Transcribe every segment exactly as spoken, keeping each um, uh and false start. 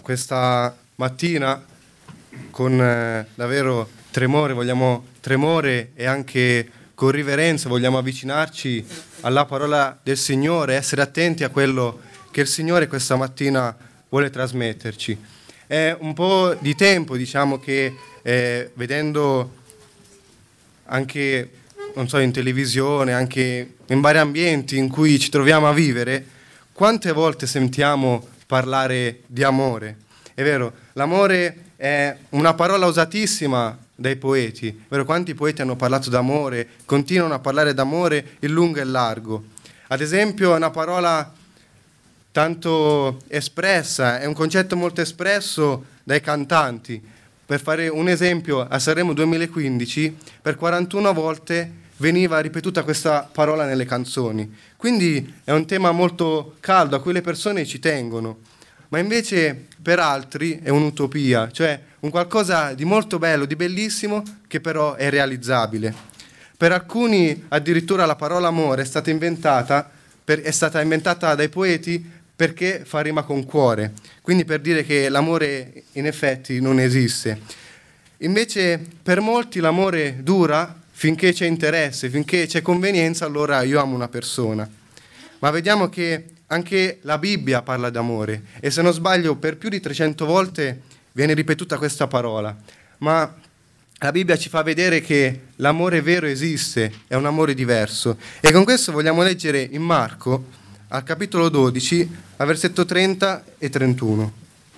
questa mattina con eh, davvero tremore, vogliamo tremore e anche con riverenza vogliamo avvicinarci alla parola del Signore, essere attenti a quello che il Signore questa mattina vuole trasmetterci. È un po' di tempo, diciamo, che eh, vedendo anche, non so, in televisione, anche in vari ambienti in cui ci troviamo a vivere, quante volte sentiamo parlare di amore? È vero, l'amore è una parola usatissima dai poeti, è vero, quanti poeti hanno parlato d'amore, continuano a parlare d'amore in lungo e largo. Ad esempio è una parola tanto espressa, è un concetto molto espresso dai cantanti. Per fare un esempio, a Sanremo duemilaquindici per quarantuno volte veniva ripetuta questa parola nelle canzoni. Quindi è un tema molto caldo a cui le persone ci tengono. Ma invece per altri è un'utopia, cioè un qualcosa di molto bello, di bellissimo, che però è realizzabile. Per alcuni addirittura la parola amore è stata inventata, per, è stata inventata dai poeti perché fa rima con cuore, quindi per dire che l'amore in effetti non esiste. Invece per molti l'amore dura finché c'è interesse, finché c'è convenienza, allora io amo una persona. Ma vediamo che anche la Bibbia parla d'amore e se non sbaglio per più di trecento volte viene ripetuta questa parola, ma la Bibbia ci fa vedere che l'amore vero esiste, è un amore diverso. E con questo vogliamo leggere in Marco, al capitolo dodici, al versetto trenta e trentuno.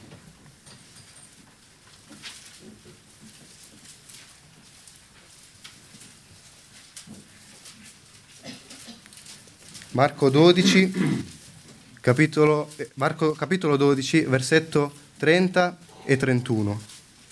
Marco dodici, capitolo, Marco, capitolo dodici, versetto trenta e trentuno.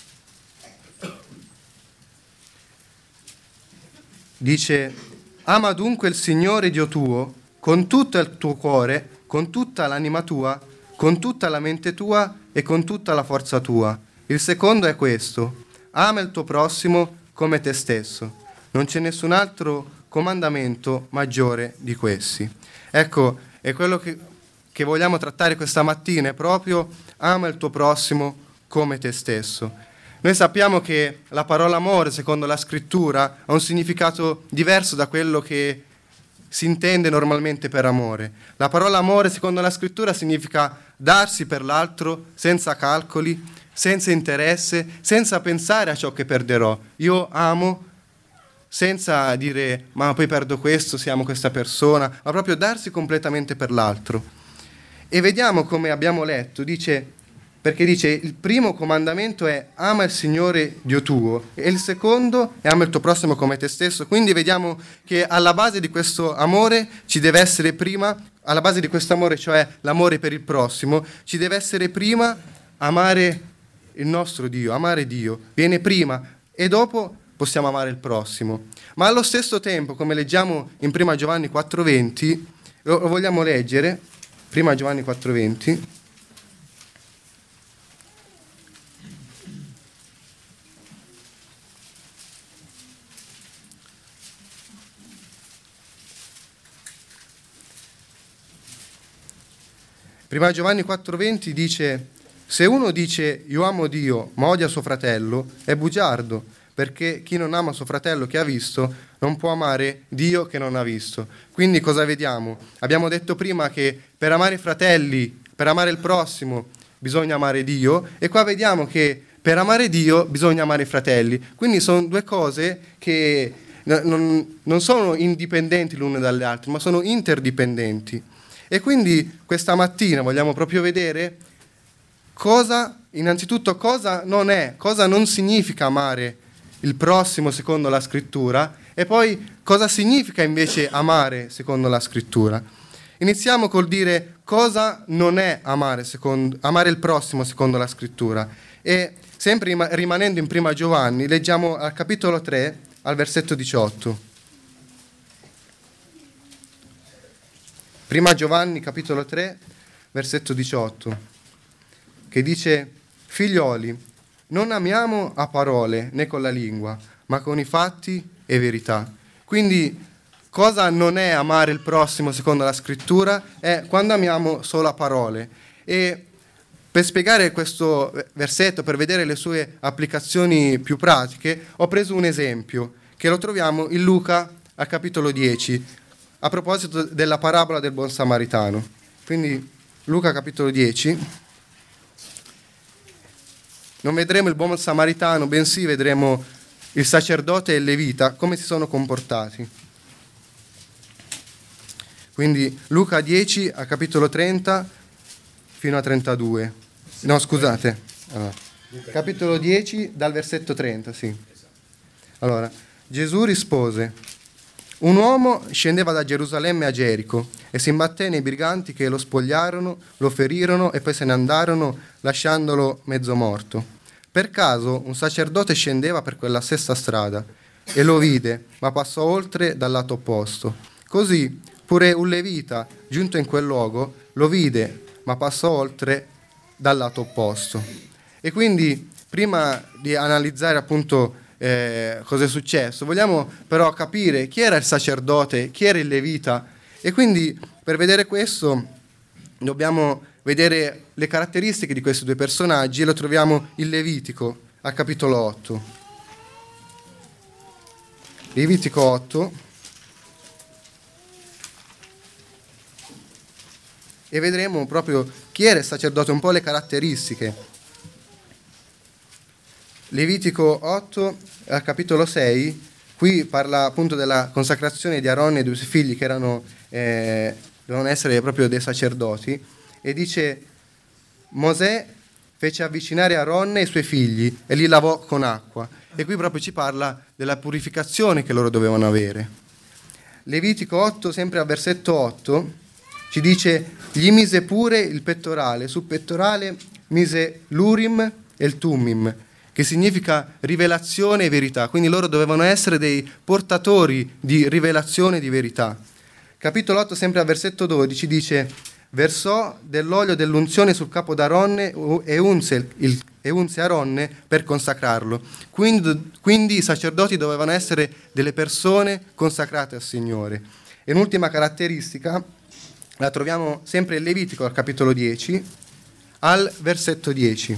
Dice: ama dunque il Signore Dio tuo con tutto il tuo cuore, con tutta l'anima tua, con tutta la mente tua e con tutta la forza tua. Il secondo è questo: ama il tuo prossimo come te stesso. Non c'è nessun altro comandamento maggiore di questi. Ecco, è quello che, che vogliamo trattare questa mattina, è proprio ama il tuo prossimo come te stesso. Noi sappiamo che la parola amore, secondo la scrittura, ha un significato diverso da quello che si intende normalmente per amore. La parola amore, secondo la scrittura, significa darsi per l'altro senza calcoli, senza interesse, senza pensare a ciò che perderò. Io amo senza dire ma poi perdo questo se amo questa persona, ma proprio darsi completamente per l'altro. E vediamo come abbiamo letto, dice, perché dice il primo comandamento è ama il Signore Dio tuo e il secondo è ama il tuo prossimo come te stesso. Quindi vediamo che alla base di questo amore ci deve essere prima, alla base di questo amore, cioè l'amore per il prossimo, ci deve essere prima amare il nostro Dio, amare Dio, viene prima e dopo possiamo amare il prossimo. Ma allo stesso tempo, come leggiamo in prima Giovanni quattro venti, lo vogliamo leggere, prima Giovanni quattro venti, prima Giovanni quattro venti dice: se uno dice io amo Dio ma odia suo fratello, è bugiardo, perché chi non ama suo fratello che ha visto non può amare Dio che non ha visto. Quindi cosa vediamo? Abbiamo detto prima che per amare i fratelli, per amare il prossimo, bisogna amare Dio, e qua vediamo che per amare Dio bisogna amare i fratelli. Quindi sono due cose che non, non sono indipendenti l'une dalle altre, ma sono interdipendenti. E quindi questa mattina vogliamo proprio vedere cosa, innanzitutto cosa non è, cosa non significa amare il prossimo secondo la scrittura e poi cosa significa invece amare secondo la scrittura. Iniziamo col dire cosa non è amare, secondo, amare il prossimo secondo la scrittura e sempre rimanendo in prima Giovanni leggiamo al capitolo tre al versetto diciotto. Prima Giovanni capitolo tre versetto diciotto, che dice: figlioli, non amiamo a parole né con la lingua, ma con i fatti e verità. Quindi cosa non è amare il prossimo secondo la scrittura? È quando amiamo solo a parole. E per spiegare questo versetto, per vedere le sue applicazioni più pratiche, ho preso un esempio che lo troviamo in Luca al capitolo dieci, a proposito della parabola del buon samaritano. Quindi Luca capitolo dieci, non vedremo il buon samaritano, bensì vedremo il sacerdote e il levita come si sono comportati. Quindi Luca dieci a capitolo trenta fino a trentadue. No, scusate. Allora, capitolo dieci dal versetto trenta, sì. Allora, Gesù rispose: un uomo scendeva da Gerusalemme a Gerico e si imbatté nei briganti che lo spogliarono, lo ferirono e poi se ne andarono lasciandolo mezzo morto. Per caso un sacerdote scendeva per quella stessa strada e lo vide, ma passò oltre dal lato opposto. Così pure un levita, giunto in quel luogo, lo vide, ma passò oltre dal lato opposto. E quindi, prima di analizzare appunto eh, cosa è successo, vogliamo però capire chi era il sacerdote, chi era il levita, e quindi per vedere questo dobbiamo vedere le caratteristiche di questi due personaggi, e lo troviamo in Levitico, al capitolo otto. Levitico otto. E vedremo proprio chi era il sacerdote, un po' le caratteristiche. Levitico otto, al capitolo sei, qui parla appunto della consacrazione di Aronne e dei suoi figli che erano, eh, dovevano essere proprio dei sacerdoti, e dice: Mosè fece avvicinare Aronne e i suoi figli e li lavò con acqua. E qui proprio ci parla della purificazione che loro dovevano avere. Levitico otto, sempre al versetto otto, ci dice: gli mise pure il pettorale, sul pettorale mise l'Urim e il Tumim, che significa rivelazione e verità. Quindi loro dovevano essere dei portatori di rivelazione e di verità. Capitolo otto, sempre al versetto dodici, dice: versò dell'olio dell'unzione sul capo d'Aronne e unse, il, e unse Aronne per consacrarlo. Quindi, quindi i sacerdoti dovevano essere delle persone consacrate al Signore. E un'ultima caratteristica la troviamo sempre in Levitico al capitolo dieci, al versetto dieci.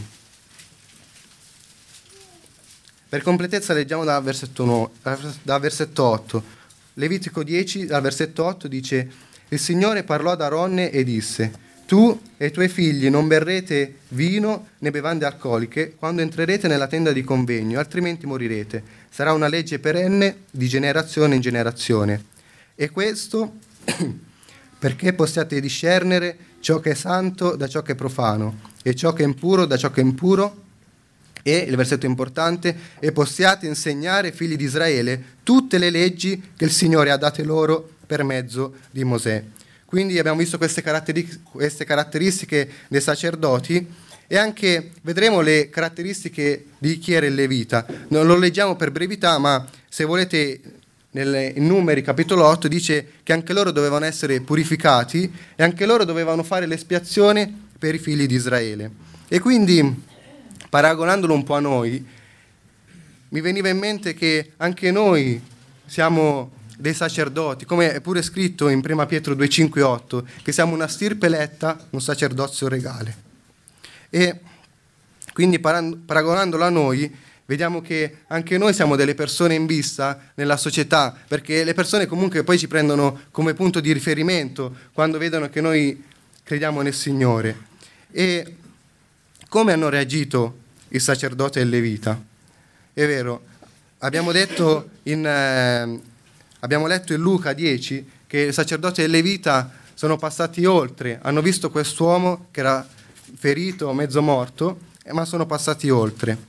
Per completezza leggiamo dal versetto, no, dal versetto otto. Levitico dieci, dal versetto otto dice: il Signore parlò ad Aronne e disse: tu e i tuoi figli non berrete vino né bevande alcoliche quando entrerete nella tenda di convegno, altrimenti morirete. Sarà una legge perenne di generazione in generazione. E questo perché possiate discernere ciò che è santo da ciò che è profano, e ciò che è impuro da ciò che è impuro, e, il versetto importante, e possiate insegnare ai figli di Israele tutte le leggi che il Signore ha date loro per mezzo di Mosè. Quindi abbiamo visto queste, caratteri- queste caratteristiche dei sacerdoti, e anche vedremo le caratteristiche di chi era il levita. Non lo leggiamo per brevità, ma se volete, nel, in Numeri capitolo otto dice che anche loro dovevano essere purificati e anche loro dovevano fare l'espiazione per i figli di Israele. E quindi, paragonandolo un po' a noi, mi veniva in mente che anche noi siamo dei sacerdoti, come è pure scritto in prima Pietro due, cinque, otto, che siamo una stirpe eletta, un sacerdozio regale. E quindi paragonandolo a noi, vediamo che anche noi siamo delle persone in vista nella società, perché le persone comunque poi ci prendono come punto di riferimento quando vedono che noi crediamo nel Signore. E come hanno reagito il sacerdote e il levita? È vero, abbiamo detto in, eh, abbiamo letto in Luca dieci che il sacerdote e il levita sono passati oltre, hanno visto quest'uomo che era ferito, mezzo morto, ma sono passati oltre.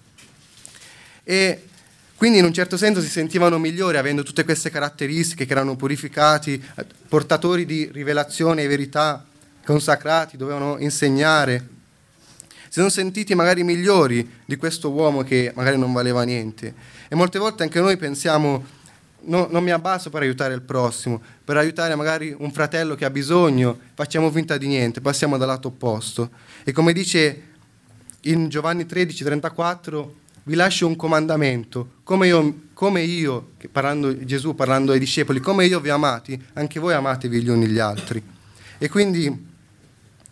E quindi in un certo senso si sentivano migliori avendo tutte queste caratteristiche, che erano purificati, portatori di rivelazione e verità, consacrati, dovevano insegnare. Si sono sentiti magari migliori di questo uomo che magari non valeva niente. E molte volte anche noi pensiamo: no, non mi abbasso per aiutare il prossimo, per aiutare magari un fratello che ha bisogno, facciamo finta di niente, passiamo dal lato opposto. E come dice in Giovanni tredici, trentaquattro, vi lascio un comandamento, come io, come io parlando, Gesù parlando ai discepoli, come io vi ho amati, anche voi amatevi gli uni gli altri. E quindi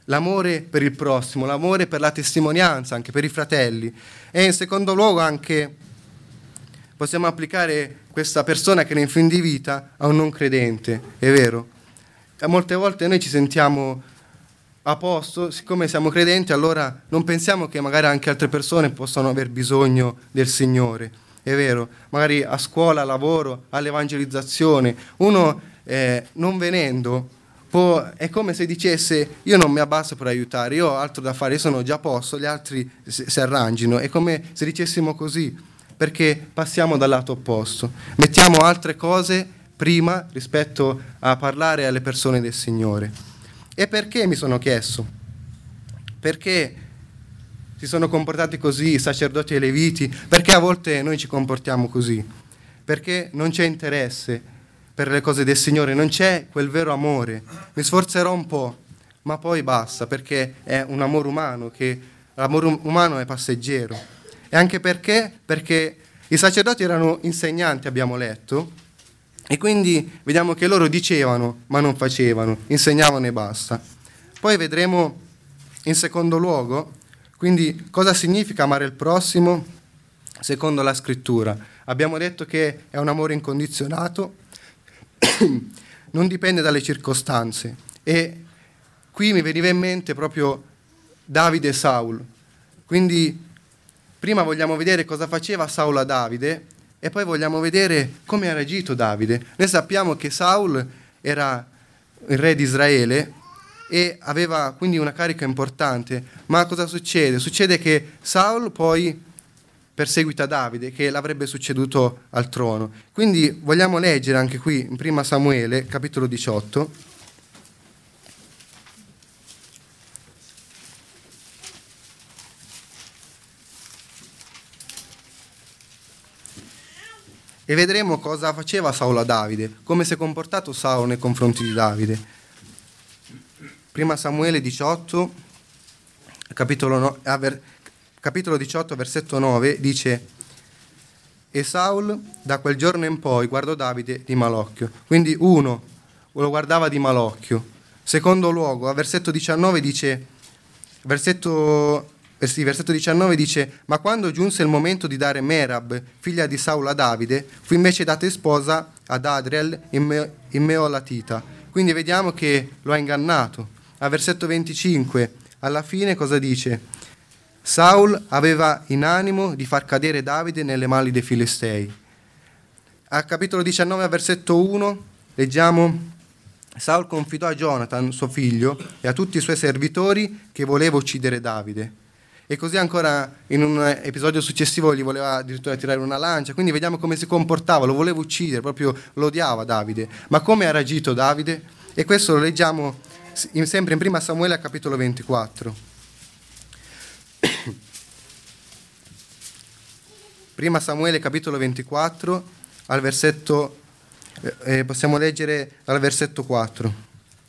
l'amore per il prossimo, l'amore per la testimonianza, anche per i fratelli. E in secondo luogo anche possiamo applicare questa persona che era in fin di vita a un non credente, è vero? E molte volte noi ci sentiamo a posto, siccome siamo credenti, allora non pensiamo che magari anche altre persone possano aver bisogno del Signore, è vero? Magari a scuola, a lavoro, all'evangelizzazione. Uno eh, non venendo può, è come se dicesse: io non mi abbasso per aiutare, io ho altro da fare, io sono già a posto, gli altri si, si arrangino. È come se dicessimo così, perché passiamo dal lato opposto, mettiamo altre cose prima rispetto a parlare alle persone del Signore. E perché, mi sono chiesto, perché si sono comportati così i sacerdoti e i leviti? Perché a volte noi ci comportiamo così? Perché non c'è interesse per le cose del Signore, non c'è quel vero amore. Mi sforzerò un po', ma poi basta, perché è un amore umano, che l'amore umano è passeggero. E anche perché? Perché i sacerdoti erano insegnanti, abbiamo letto, e quindi vediamo che loro dicevano, ma non facevano, insegnavano e basta. Poi vedremo in secondo luogo, quindi, cosa significa amare il prossimo secondo la Scrittura. Abbiamo detto che è un amore incondizionato, non dipende dalle circostanze. E qui mi veniva in mente proprio Davide e Saul. Quindi prima vogliamo vedere cosa faceva Saul a Davide e poi vogliamo vedere come ha reagito Davide. Noi sappiamo che Saul era il re di Israele e aveva quindi una carica importante, ma cosa succede? Succede che Saul poi perseguita Davide, che l'avrebbe succeduto al trono. Quindi vogliamo leggere anche qui in primo Samuele, capitolo diciotto. E vedremo cosa faceva Saul a Davide, come si è comportato Saul nei confronti di Davide. primo Samuele diciotto, capitolo, no, capitolo diciotto, versetto nove, dice: e Saul da quel giorno in poi guardò Davide di malocchio. Quindi uno, lo guardava di malocchio. Secondo luogo, a versetto diciannove dice, versetto... Eh sì, versetto diciannove dice: ma quando giunse il momento di dare Merab, figlia di Saul, a Davide, fu invece data in sposa ad Adriel in, Me- in Meolatita. Quindi vediamo che lo ha ingannato. A versetto venticinque, alla fine cosa dice? Saul aveva in animo di far cadere Davide nelle mani dei Filistei. Al capitolo diciannove, a versetto uno, leggiamo: Saul confidò a Jonathan, suo figlio, e a tutti i suoi servitori che voleva uccidere Davide. E così ancora in un episodio successivo gli voleva addirittura tirare una lancia, quindi vediamo come si comportava, lo voleva uccidere, proprio lo odiava Davide. Ma come ha reagito Davide? E questo lo leggiamo in, sempre in primo Samuele, capitolo ventiquattro. primo Samuele, capitolo ventiquattro, al versetto, eh, possiamo leggere dal versetto quattro.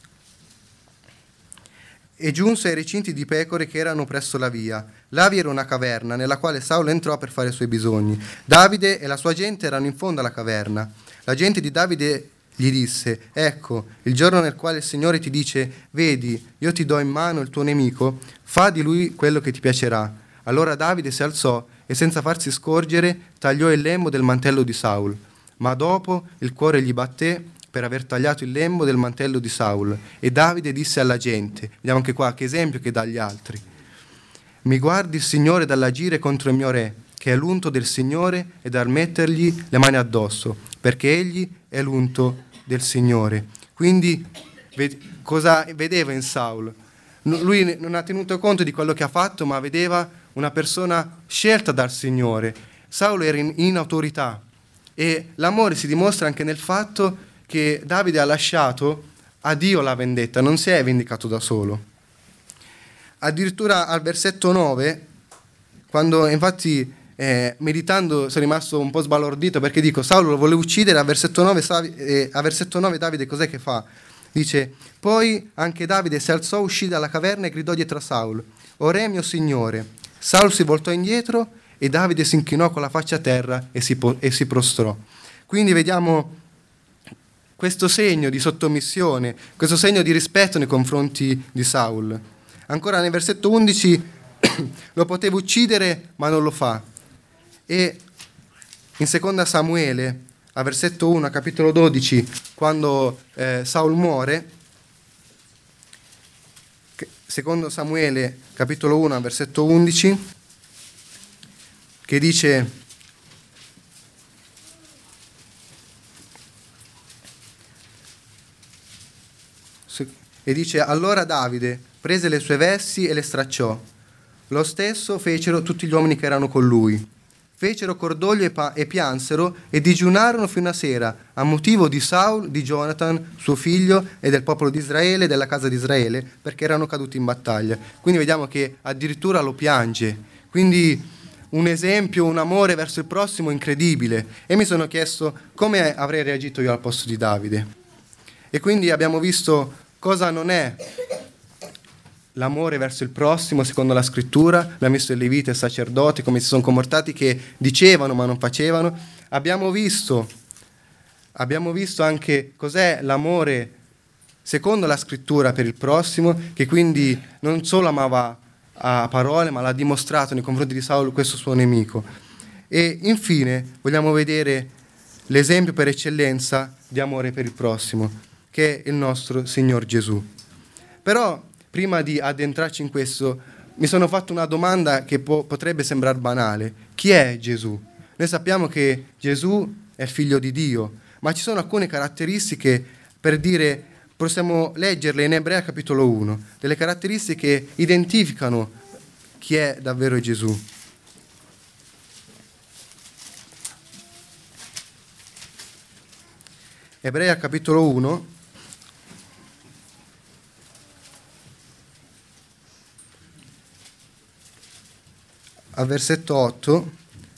E giunse ai recinti di pecore che erano presso la via. Là vi era una caverna nella quale Saul entrò per fare i suoi bisogni. Davide e la sua gente erano in fondo alla caverna. La gente di Davide gli disse: ecco, il giorno nel quale il Signore ti dice: vedi, io ti do in mano il tuo nemico, fa di lui quello che ti piacerà. Allora Davide si alzò e senza farsi scorgere tagliò il lembo del mantello di Saul. Ma dopo il cuore gli batté per aver tagliato il lembo del mantello di Saul. E Davide disse alla gente, vediamo anche qua che esempio che dà agli altri: mi guardi il Signore dall'agire contro il mio re, che è l'unto del Signore, e dal mettergli le mani addosso, perché egli è l'unto del Signore. Quindi ved- cosa vedeva in Saul? N- lui non ha tenuto conto di quello che ha fatto, ma vedeva una persona scelta dal Signore. Saul era in, in autorità, e l'amore si dimostra anche nel fatto che Davide ha lasciato a Dio la vendetta, non si è vendicato da solo. Addirittura al versetto nove, quando infatti eh, meditando sono rimasto un po' sbalordito, perché dico Saulo lo voleva uccidere, a versetto nove, eh, a versetto nove Davide cos'è che fa? Dice: poi anche Davide si alzò, uscì dalla caverna e gridò dietro a Saul: o re mio signore. Saul si voltò indietro e Davide si inchinò con la faccia a terra e si, po- e si prostrò. Quindi vediamo questo segno di sottomissione, questo segno di rispetto nei confronti di Saul. Ancora nel versetto undici, lo poteva uccidere ma non lo fa. E in seconda Samuele, a versetto uno, a capitolo dodici, quando eh, Saul muore, secondo Samuele, capitolo uno, versetto undici, che dice: e dice allora Davide prese le sue vesti e le stracciò. Lo stesso fecero tutti gli uomini che erano con lui. Fecero cordoglio e, pa- e piansero e digiunarono fino a sera a motivo di Saul, di Jonathan, suo figlio, e del popolo di Israele, della casa di Israele, perché erano caduti in battaglia. Quindi vediamo che addirittura lo piange. Quindi un esempio, un amore verso il prossimo incredibile. E mi sono chiesto come avrei reagito io al posto di Davide. E quindi abbiamo visto cosa non è l'amore verso il prossimo secondo la scrittura. Abbiamo visto i leviti e i sacerdoti come si sono comportati, che dicevano ma non facevano. Abbiamo visto, abbiamo visto anche cos'è l'amore secondo la scrittura per il prossimo, che quindi non solo amava a parole ma l'ha dimostrato nei confronti di Saulo, questo suo nemico. E infine vogliamo vedere l'esempio per eccellenza di amore per il prossimo, che è il nostro Signor Gesù. Però prima di addentrarci in questo, mi sono fatto una domanda che po- potrebbe sembrare banale. Chi è Gesù? Noi sappiamo che Gesù è il figlio di Dio, ma ci sono alcune caratteristiche, per dire, possiamo leggerle in Ebrea capitolo uno, delle caratteristiche che identificano chi è davvero Gesù. Ebrea capitolo uno, al versetto otto,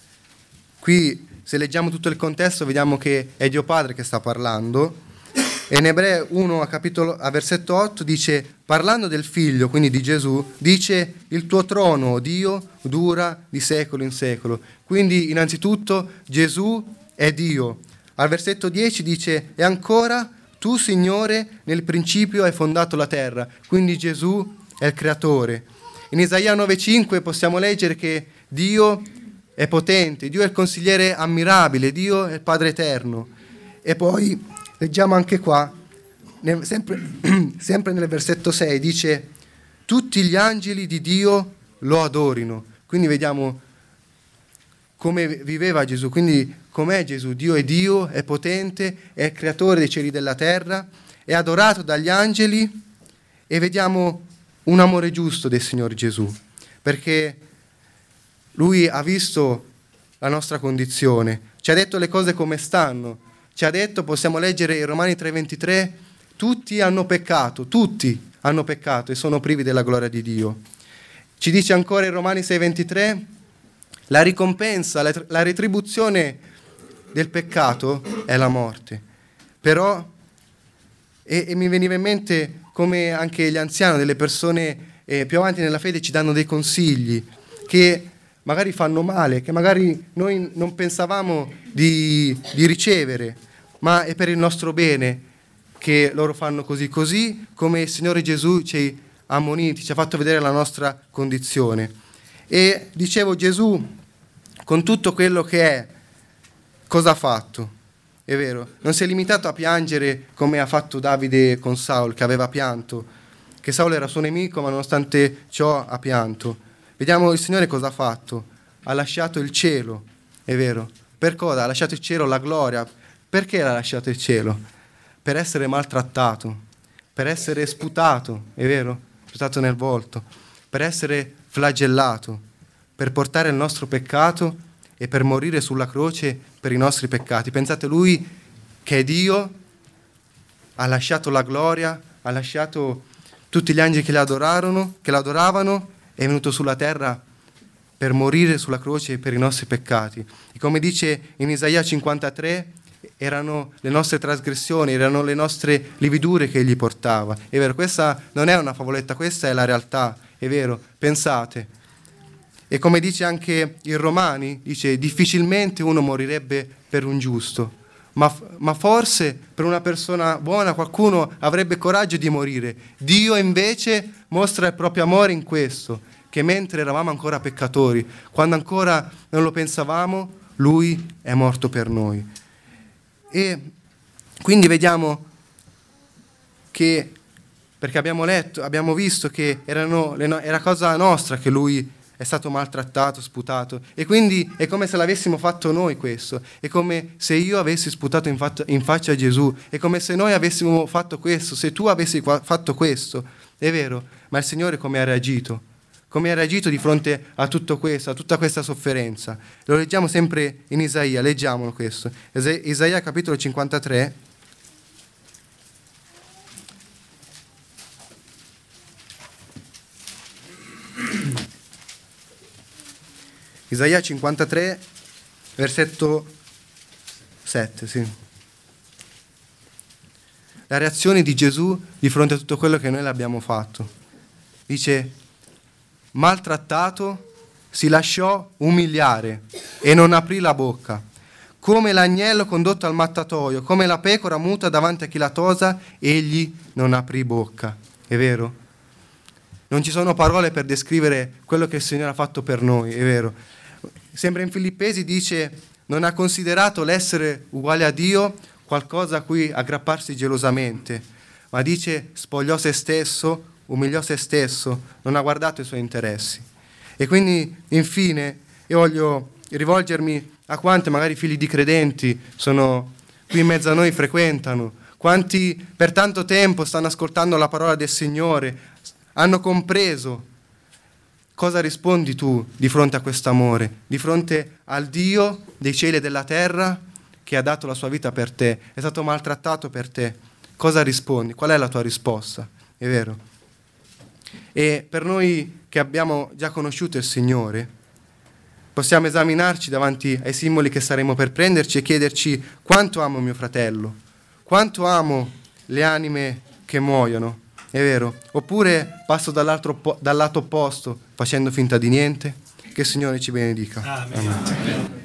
qui se leggiamo tutto il contesto vediamo che è Dio Padre che sta parlando, e in Ebrei uno a, capitolo, a versetto otto dice, parlando del figlio, quindi di Gesù, dice: il tuo trono, Dio, dura di secolo in secolo. Quindi innanzitutto Gesù è Dio. Al versetto dieci dice: e ancora tu, Signore, nel principio hai fondato la terra. Quindi Gesù è il creatore. In Isaia nove cinque possiamo leggere che Dio è potente, Dio è il consigliere ammirabile, Dio è il Padre eterno. E poi leggiamo anche qua, nel, sempre, sempre nel versetto sei, dice: tutti gli angeli di Dio lo adorino. Quindi vediamo come viveva Gesù, quindi com'è Gesù. Dio è Dio, è potente, è il creatore dei cieli e della terra, è adorato dagli angeli, e vediamo un amore giusto del Signore Gesù, perché Lui ha visto la nostra condizione, ci ha detto le cose come stanno, ci ha detto, possiamo leggere in Romani tre ventitré, tutti hanno peccato, tutti hanno peccato e sono privi della gloria di Dio. Ci dice ancora in Romani sei ventitré, la ricompensa, la, la retribuzione del peccato è la morte. Però, e, e mi veniva in mente come anche gli anziani, delle persone eh, più avanti nella fede ci danno dei consigli che magari fanno male, che magari noi non pensavamo di, di ricevere, ma è per il nostro bene che loro fanno così, così come il Signore Gesù ci ha ammoniti, ci ha fatto vedere la nostra condizione. E dicevo, Gesù, con tutto quello che è, cosa ha fatto? È vero, non si è limitato a piangere come ha fatto Davide con Saul, che aveva pianto, che Saul era suo nemico, ma nonostante ciò ha pianto. Vediamo il Signore cosa ha fatto. Ha lasciato il cielo, è vero. Per cosa? Ha lasciato il cielo, la gloria. Perché l'ha lasciato il cielo? Per essere maltrattato, per essere sputato, è vero? Sputato nel volto, per essere flagellato, per portare il nostro peccato e per morire sulla croce per i nostri peccati. Pensate, Lui che è Dio ha lasciato la gloria, ha lasciato tutti gli angeli che l'adorarono, che l'adoravano, è venuto sulla terra per morire sulla croce per i nostri peccati. E come dice in Isaia cinquantatré, erano le nostre trasgressioni, erano le nostre lividure che Egli portava. È vero, questa non è una favoletta, questa è la realtà, è vero, pensate. E come dice anche in Romani, dice: difficilmente uno morirebbe per un giusto, ma, ma forse per una persona buona qualcuno avrebbe coraggio di morire. Dio invece mostra il proprio amore in questo, che mentre eravamo ancora peccatori, quando ancora non lo pensavamo, Lui è morto per noi. E quindi vediamo che, perché abbiamo letto, abbiamo visto che erano, era cosa nostra che Lui è stato maltrattato, sputato, e quindi è come se l'avessimo fatto noi questo, è come se io avessi sputato in, fatto, in faccia a Gesù, è come se noi avessimo fatto questo, se tu avessi fatto questo, è vero, ma il Signore come ha reagito? Come ha reagito di fronte a tutto questo, a tutta questa sofferenza? Lo leggiamo sempre in Isaia, leggiamolo questo, Isaia capitolo cinquantatré, Isaia cinquantatré, versetto sette, sì. La reazione di Gesù di fronte a tutto quello che noi l'abbiamo fatto. Dice, maltrattato, si lasciò umiliare e non aprì la bocca. Come l'agnello condotto al mattatoio, come la pecora muta davanti a chi la tosa, egli non aprì bocca. È vero? Non ci sono parole per descrivere quello che il Signore ha fatto per noi, è vero? Sempre in Filippesi dice, non ha considerato l'essere uguale a Dio qualcosa a cui aggrapparsi gelosamente, ma dice, spogliò se stesso, umiliò se stesso, non ha guardato i suoi interessi. E quindi, infine, io voglio rivolgermi a quanti magari figli di credenti sono qui in mezzo a noi, frequentano, quanti per tanto tempo stanno ascoltando la parola del Signore, hanno compreso. Cosa rispondi tu di fronte a questo amore? Di fronte al Dio dei cieli e della terra che ha dato la sua vita per te, è stato maltrattato per te. Cosa rispondi? Qual è la tua risposta? È vero? E per noi che abbiamo già conosciuto il Signore, possiamo esaminarci davanti ai simboli che saremo per prenderci e chiederci quanto amo mio fratello, quanto amo le anime che muoiono. È vero? Oppure passo dall'altro, dal lato opposto facendo finta di niente? Che il Signore ci benedica. Amen. Amen.